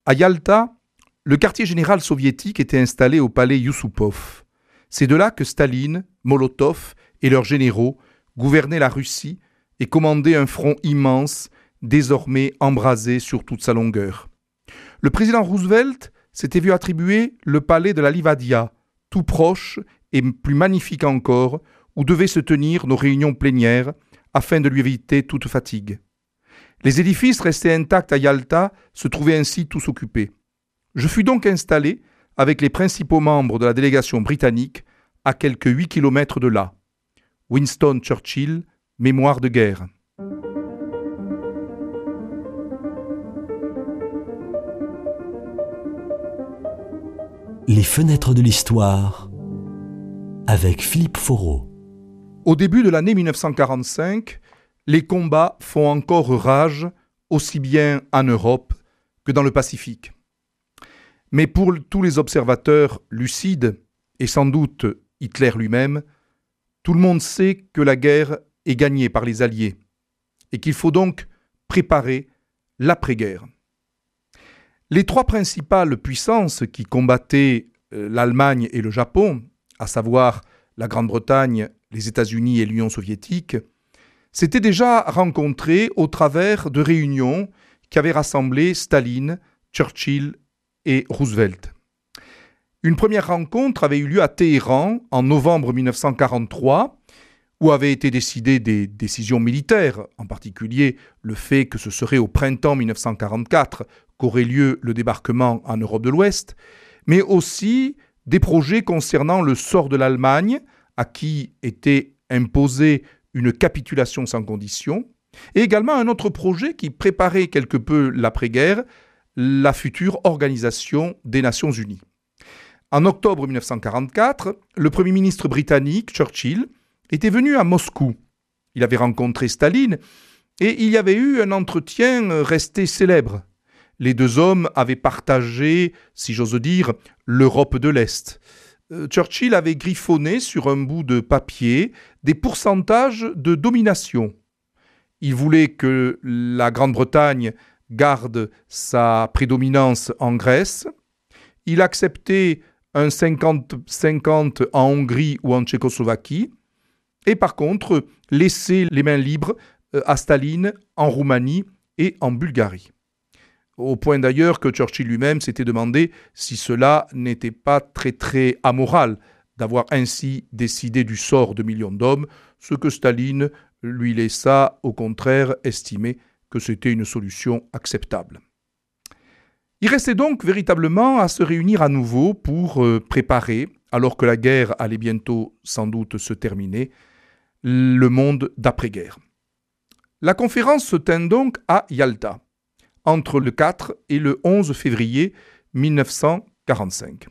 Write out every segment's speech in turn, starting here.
À Yalta, le quartier général soviétique était installé au palais Yusupov. C'est de là que Staline, Molotov et leurs généraux gouvernaient la Russie et commandaient un front immense, désormais embrasé sur toute sa longueur. Le président Roosevelt s'était vu attribuer le palais de la Livadia, tout proche et plus magnifique encore, où devaient se tenir nos réunions plénières afin de lui éviter toute fatigue. Les édifices restés intacts à Yalta se trouvaient ainsi tous occupés. Je fus donc installé avec les principaux membres de la délégation britannique à quelques 8 kilomètres de là. Winston Churchill, Mémoires de guerre. Les fenêtres de l'histoire avec Philippe Foreau. Au début de l'année 1945, les combats font encore rage, aussi bien en Europe que dans le Pacifique. Mais pour tous les observateurs lucides, et sans doute Hitler lui-même, tout le monde sait que la guerre est gagnée par les Alliés et qu'il faut donc préparer l'après-guerre. Les trois principales puissances qui combattaient l'Allemagne et le Japon, à savoir la Grande-Bretagne, les États-Unis et l'Union soviétique, s'étaient déjà rencontrées au travers de réunions qui avaient rassemblé Staline, Churchill et Roosevelt. Une première rencontre avait eu lieu à Téhéran en novembre 1943, où avaient été décidées des décisions militaires, en particulier le fait que ce serait au printemps 1944 qu'aurait lieu le débarquement en Europe de l'Ouest, mais aussi des projets concernant le sort de l'Allemagne, à qui était imposée une capitulation sans condition, et également un autre projet qui préparait quelque peu l'après-guerre, la future organisation des Nations Unies. En octobre 1944, le Premier ministre britannique, Churchill, était venu à Moscou. Il avait rencontré Staline et il y avait eu un entretien resté célèbre. Les deux hommes avaient partagé, si j'ose dire, l'Europe de l'Est. Churchill avait griffonné sur un bout de papier des pourcentages de domination. Il voulait que la Grande-Bretagne garde sa prédominance en Grèce. Il acceptait un 50-50 en Hongrie ou en Tchécoslovaquie. Et par contre, laisser les mains libres à Staline en Roumanie et en Bulgarie. Au point d'ailleurs que Churchill lui-même s'était demandé si cela n'était pas très très amoral d'avoir ainsi décidé du sort de millions d'hommes, ce que Staline lui laissa au contraire estimer que c'était une solution acceptable. Il restait donc véritablement à se réunir à nouveau pour préparer, alors que la guerre allait bientôt sans doute se terminer, le monde d'après-guerre. La conférence se tint donc à Yalta, entre le 4 et le 11 février 1945.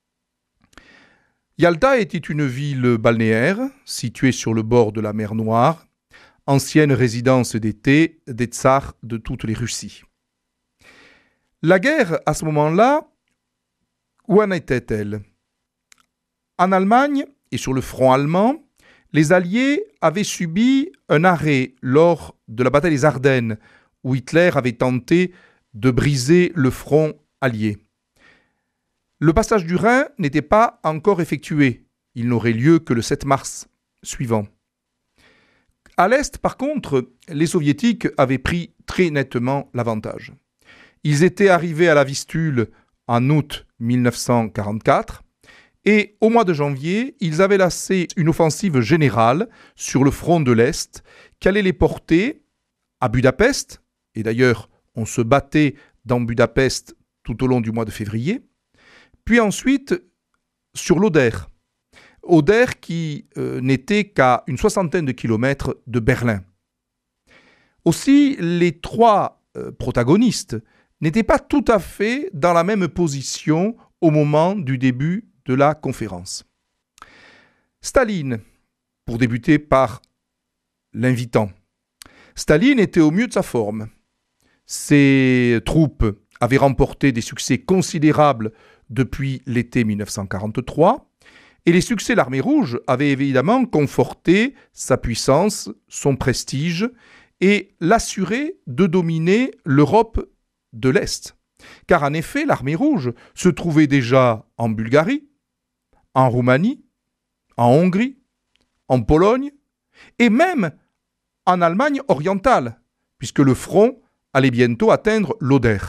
Yalta était une ville balnéaire située sur le bord de la mer Noire, ancienne résidence d'été des tsars de toutes les Russies. La guerre, à ce moment-là, où en était-elle ? En Allemagne et sur le front allemand, les Alliés avaient subi un arrêt lors de la bataille des Ardennes, où Hitler avait tenté de briser le front allié. Le passage du Rhin n'était pas encore effectué. Il n'aurait lieu que le 7 mars suivant. À l'Est, par contre, les Soviétiques avaient pris très nettement l'avantage. Ils étaient arrivés à la Vistule en août 1944 et au mois de janvier, ils avaient lancé une offensive générale sur le front de l'Est qui allait les porter à Budapest, et d'ailleurs on se battait dans Budapest tout au long du mois de février, puis ensuite sur l'Oder. Oder qui n'était qu'à une 60aine de kilomètres de Berlin. Aussi, les trois protagonistes n'étaient pas tout à fait dans la même position au moment du début de la conférence. Staline, pour débuter par l'invitant. Staline était au mieux de sa forme. Ses troupes avaient remporté des succès considérables depuis l'été 1943, et les succès de l'Armée rouge avaient évidemment conforté sa puissance, son prestige, et l'assuré de dominer l'Europe de l'Est. Car en effet, l'armée rouge se trouvait déjà en Bulgarie, en Roumanie, en Hongrie, en Pologne et même en Allemagne orientale, puisque le front allait bientôt atteindre l'Oder.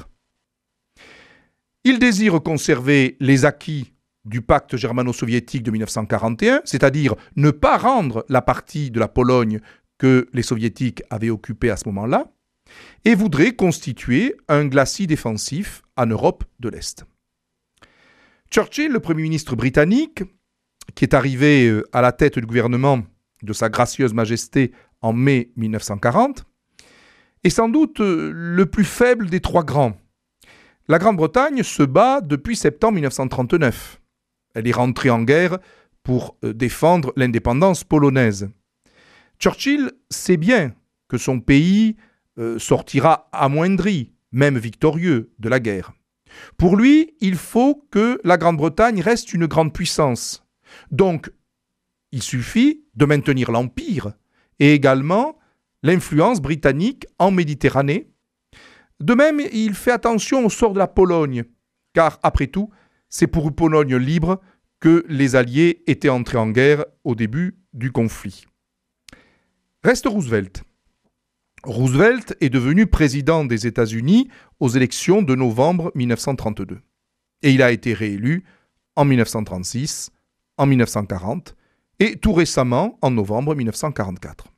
Il désire conserver les acquis du pacte germano-soviétique de 1941, c'est-à-dire ne pas rendre la partie de la Pologne que les soviétiques avaient occupée à ce moment-là, et voudrait constituer un glacis défensif en Europe de l'Est. Churchill, le Premier ministre britannique, qui est arrivé à la tête du gouvernement de Sa Gracieuse Majesté en mai 1940, est sans doute le plus faible des trois grands. La Grande-Bretagne se bat depuis septembre 1939. Elle est rentrée en guerre pour défendre l'indépendance polonaise. Churchill sait bien que son pays sortira amoindri, même victorieux, de la guerre. Pour lui, il faut que la Grande-Bretagne reste une grande puissance. Donc, il suffit de maintenir l'Empire et également l'influence britannique en Méditerranée. De même, il fait attention au sort de la Pologne, car après tout, c'est pour une Pologne libre que les Alliés étaient entrés en guerre au début du conflit. Reste Roosevelt. Roosevelt est devenu président des États-Unis aux élections de novembre 1932. Et il a été réélu en 1936, en 1940 et tout récemment en novembre 1944.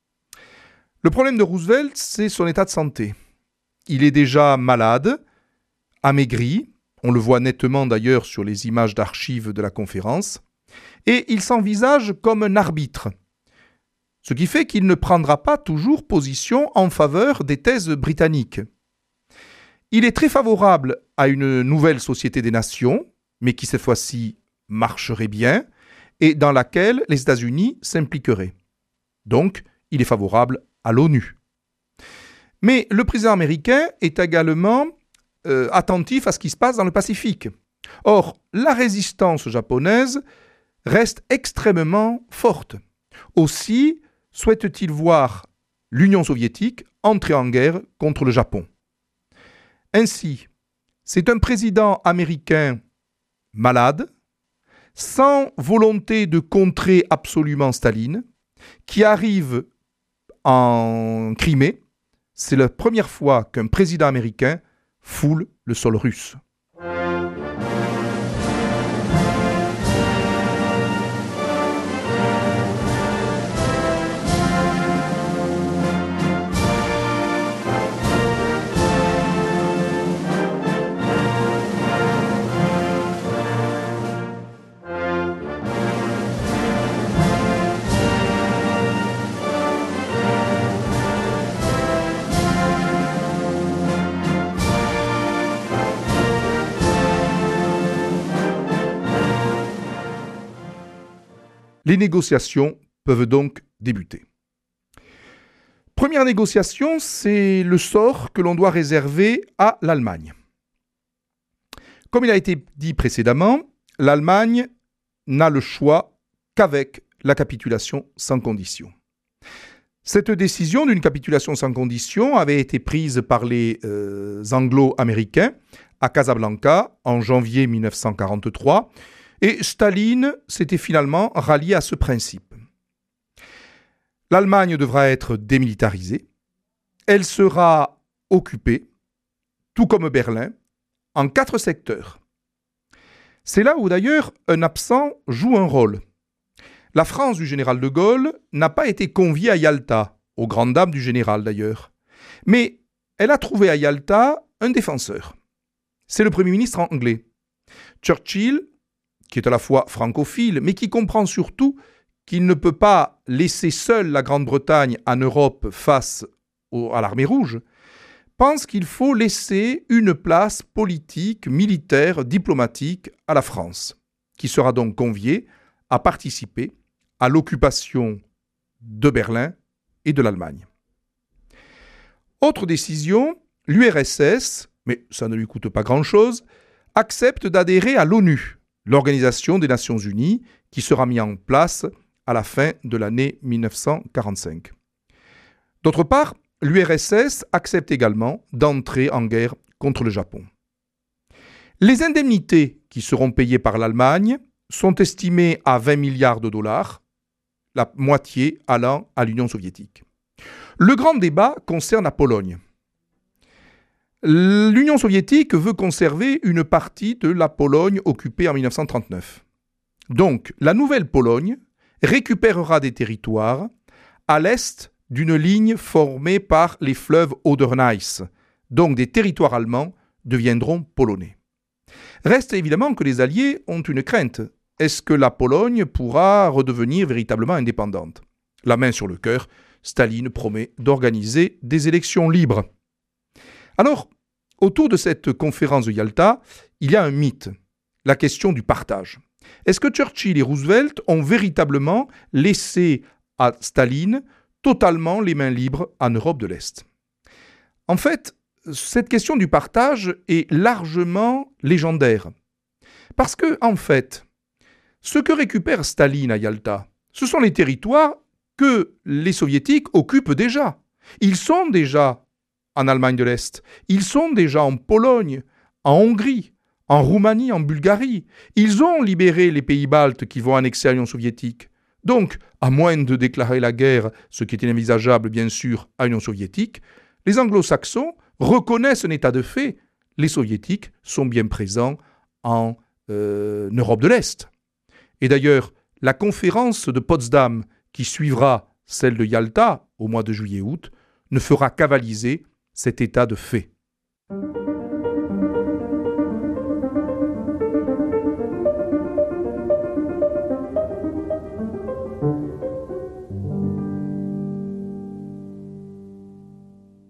Le problème de Roosevelt, c'est son état de santé. Il est déjà malade, amaigri, on le voit nettement d'ailleurs sur les images d'archives de la conférence, et il s'envisage comme un arbitre. Ce qui fait qu'il ne prendra pas toujours position en faveur des thèses britanniques. Il est très favorable à une nouvelle société des nations, mais qui cette fois-ci marcherait bien, et dans laquelle les États-Unis s'impliqueraient. Donc, il est favorable à l'ONU. Mais le président américain est également attentif à ce qui se passe dans le Pacifique. Or, la résistance japonaise reste extrêmement forte. Aussi, souhaite-t-il voir l'Union soviétique entrer en guerre contre le Japon. Ainsi, c'est un président américain malade, sans volonté de contrer absolument Staline, qui arrive en Crimée. C'est la première fois qu'un président américain foule le sol russe. Les négociations peuvent donc débuter. Première négociation, c'est le sort que l'on doit réserver à l'Allemagne. Comme il a été dit précédemment, l'Allemagne n'a le choix qu'avec la capitulation sans condition. Cette décision d'une capitulation sans condition avait été prise par les Anglo-Américains à Casablanca en janvier 1943, et Staline s'était finalement rallié à ce principe. L'Allemagne devra être démilitarisée, elle sera occupée, tout comme Berlin, en 4 secteurs. C'est là où d'ailleurs un absent joue un rôle. La France du général de Gaulle n'a pas été conviée à Yalta, aux grandes dames du général d'ailleurs, mais elle a trouvé à Yalta un défenseur. C'est le Premier ministre anglais. Churchill, qui est à la fois francophile, mais qui comprend surtout qu'il ne peut pas laisser seule la Grande-Bretagne en Europe face à l'armée rouge, pense qu'il faut laisser une place politique, militaire, diplomatique à la France, qui sera donc conviée à participer à l'occupation de Berlin et de l'Allemagne. Autre décision, l'URSS, mais ça ne lui coûte pas grand-chose, accepte d'adhérer à l'ONU, l'Organisation des Nations Unies, qui sera mise en place à la fin de l'année 1945. D'autre part, l'URSS accepte également d'entrer en guerre contre le Japon. Les indemnités qui seront payées par l'Allemagne sont estimées à 20 milliards de dollars, la moitié allant à l'Union soviétique. Le grand débat concerne la Pologne. L'Union soviétique veut conserver une partie de la Pologne occupée en 1939. Donc, la nouvelle Pologne récupérera des territoires à l'est d'une ligne formée par les fleuves Oder-Neisse. Donc, des territoires allemands deviendront polonais. Reste évidemment que les Alliés ont une crainte. Est-ce que la Pologne pourra redevenir véritablement indépendante ? La main sur le cœur, Staline promet d'organiser des élections libres. Alors, autour de cette conférence de Yalta, il y a un mythe, la question du partage. Est-ce que Churchill et Roosevelt ont véritablement laissé à Staline totalement les mains libres en Europe de l'Est ? En fait, cette question du partage est largement légendaire. Parce que, en fait, ce que récupère Staline à Yalta, ce sont les territoires que les Soviétiques occupent déjà. Ils sont déjà en Allemagne de l'Est, ils sont déjà en Pologne, en Hongrie, en Roumanie, en Bulgarie. Ils ont libéré les pays baltes qui vont annexer à l'Union soviétique. Donc, à moins de déclarer la guerre, ce qui est inenvisageable bien sûr à l'Union soviétique, les anglo-saxons reconnaissent un état de fait. Les soviétiques sont bien présents en Europe de l'Est. Et d'ailleurs, la conférence de Potsdam qui suivra celle de Yalta au mois de juillet-août ne fera qu'avaliser cet état de fait.